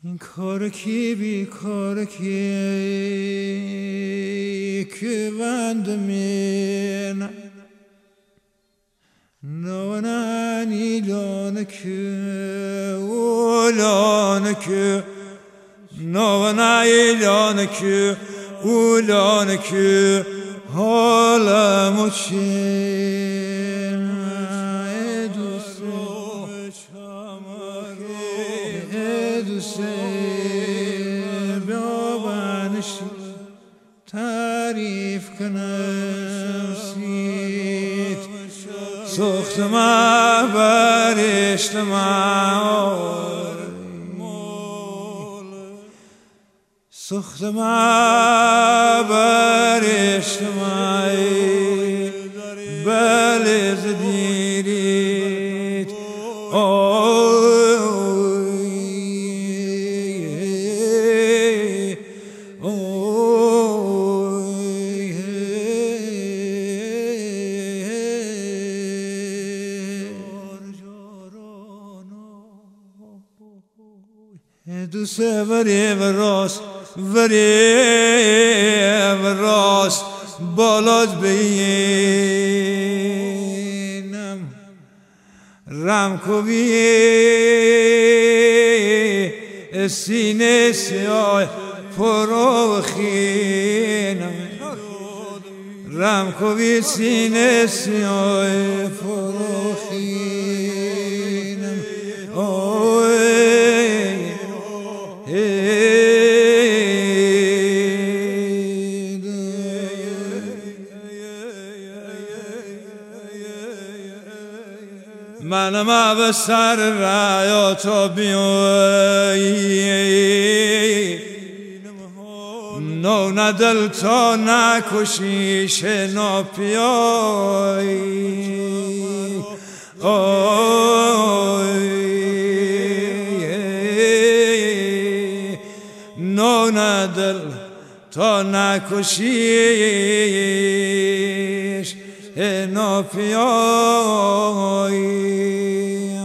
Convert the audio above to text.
این کار کی بی کار کی که بندمین نوانانی لانکه اولانکه نوانایی لانکه اولانکه حالمو چین دوسته بیابانشی تعریف کنم سیت سخت ما برشت ما سخت ما برشت ما بله زدیریت دوسته وری و راست بالات بینم رم کوبی سینه سیاه فروخینم رم کوبی سینه سیاه فروخینم منم به سر رایاتو بیایی نو ندل تا نکشیش نپیایی نو ندل تا نکشیش نپیایی